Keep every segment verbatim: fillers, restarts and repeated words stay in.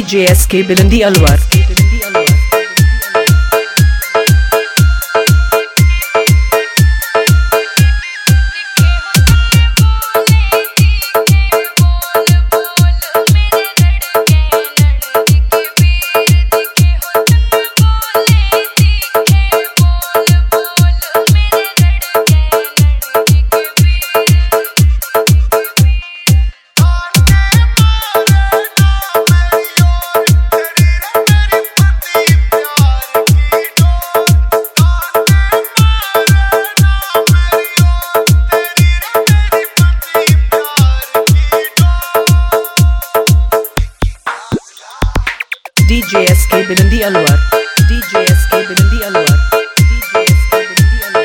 DJ S K Bilandi Alwar. DJ S K Bilandi Alwar. DJ S K Bilandi Alwar. DJ S K Bilandi Alwar.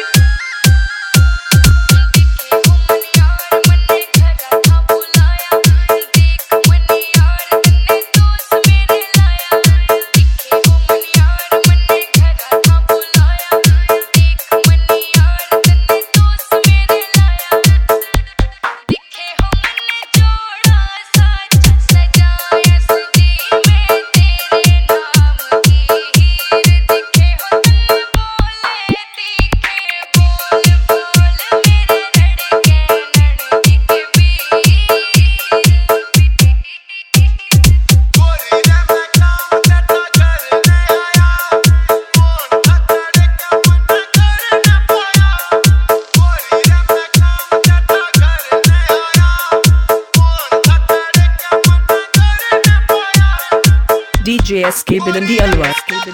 DJ S K Bilandi Alwar.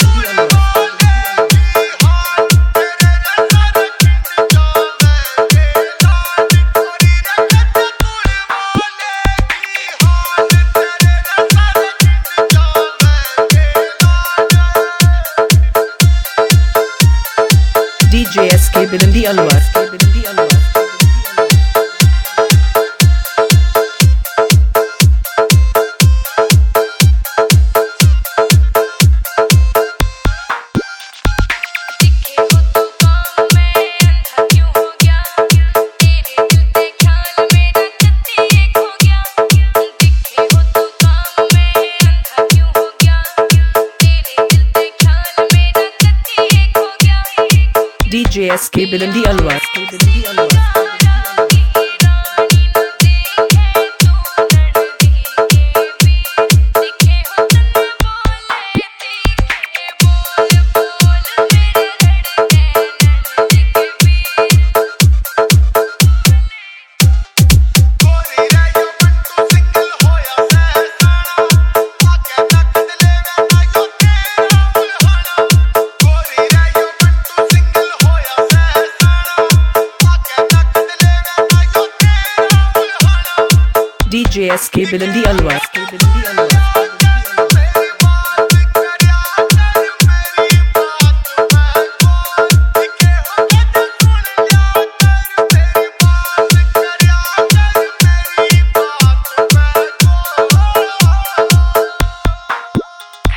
DJ S K Bilandi Alwar. Bilandi Alwar. DJ S K Bilandi Alwar. Bilandi Alwar. DJ S K Bilandi Alwar. Bilandi Alwar.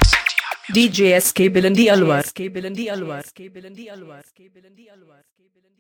DJ S K Bilandi Alwar. के बिलंदी अलवर। के बिलंदी अलवर। के बिलंदी अलवर।